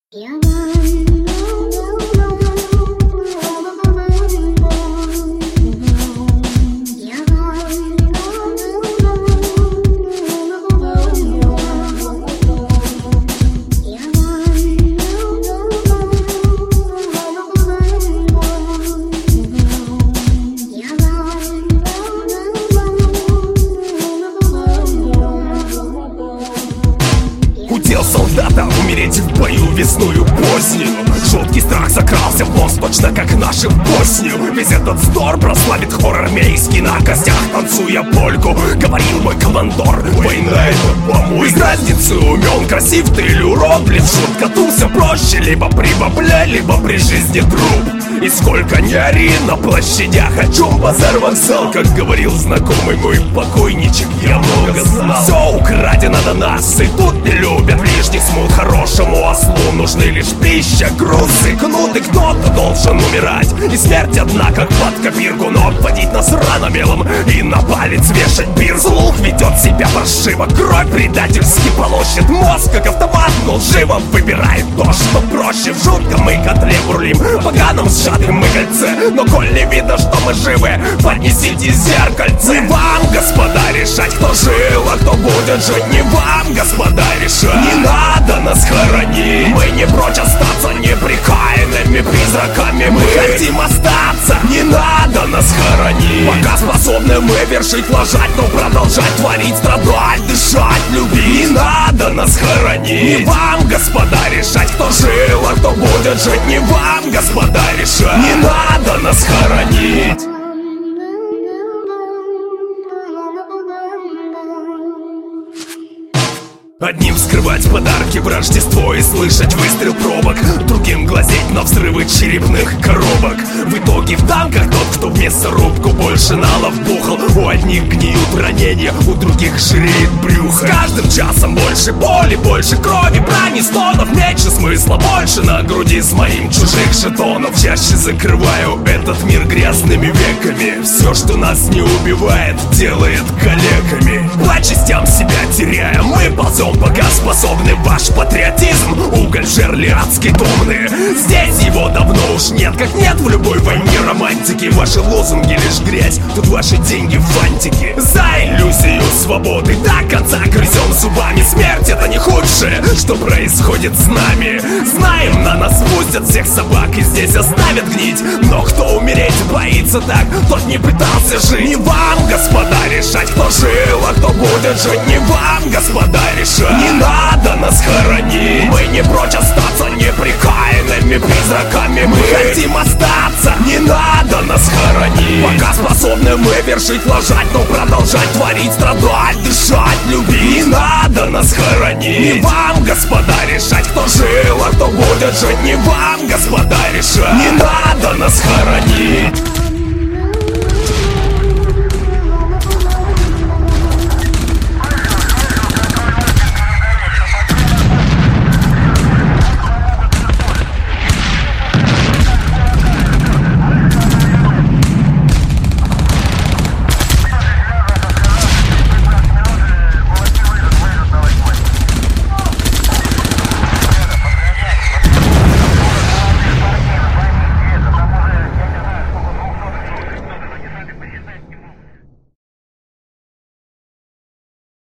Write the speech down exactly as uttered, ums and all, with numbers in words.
Удел солдата умереть в бою весную позднюю. Жуткий страх закрался в мозг, точно как наши в Боснию. Весь этот вздор прославит хор армейский, на костях танцуя польку. Говорил мой командор, война это помой. Без разницы умен, красив ты или уродлив, шутка тут все проще. Либо при бабле, либо при жизни труп. И сколько не ори на площадях, о чем базар вокзал. Как говорил знакомый мой покойничек, я много знал. Все украдено до нас, и тут не любят лишних смут. Хорошему ослу нужны лишь пища, грузы, кнут, и кто-то должен умирать. И смерть одна, как под копирку, но обводить нас рано мелом и на палец вешать бир. Слух ведет себя паршиво, кровь предательски полощет мозг, как автомат, но живо выбирает то, что проще. В жутком мы котле бурлим, поганом сжатым мы кольце. Но коль не видно, что мы живы, поднесите зеркальце. Не вам, господа, решать, кто жил, а кто будет жить. Не вам, господа, решать. Не надо нас хоронить. Мы не прочь остаться неприкаянными призраками. Мы хотим остаться. Не надо нас хоронить. Пока способны мы вершить, ложать, но продолжать творить, страдать, дышать, любить. Не надо нас хоронить. Не вам, господа, решать, кто жил, а кто будет жить. Не вам, господа, решать. Не надо нас хоронить. Одним вскрывать подарки в Рождество и слышать выстрел пробок, другим глазеть на взрывы черепных коробок. В итоге в танках тот, кто в мясорубку больше налов бухал. У одних гниют ранения, у других жиреет брюхо. С каждым часом больше боли, больше крови, брани, стонов, меньше смысла, больше на груди с моим чужих жетонов. Чаще закрываю этот мир грязными веками. Все, что нас не убивает, делает калеками. По частям себя теряя, мы ползем, пока способны. Ваш патриотизм — уголь в жерле адской томны. Здесь его давно уж нет, как нет в любой войне романтики. Ваши лозунги лишь грязь, тут ваши деньги фантики. За иллюзию свободы до конца грызем зубами. Смерть — это не худшее, что происходит с нами. Знаем, на нас пустят всех собак и здесь оставят гнить. Но кто умереть боится так, тот не пытался жить. Не вам, господа, решать, кто жил, а кто будет жить. Не вам, господа, решать. Не надо нас хоронить. Мы не прочь остаться неприкаянными призраками. Мы хотим остаться. Не надо нас хоронить. Пока способны мы вершить, ложать, но продолжать творить, страдать, дышать, любить. Не надо нас хоронить. Не вам, господа, решать, кто жил, а кто будет жить. Не вам, господа, решать. Не надо нас хоронить.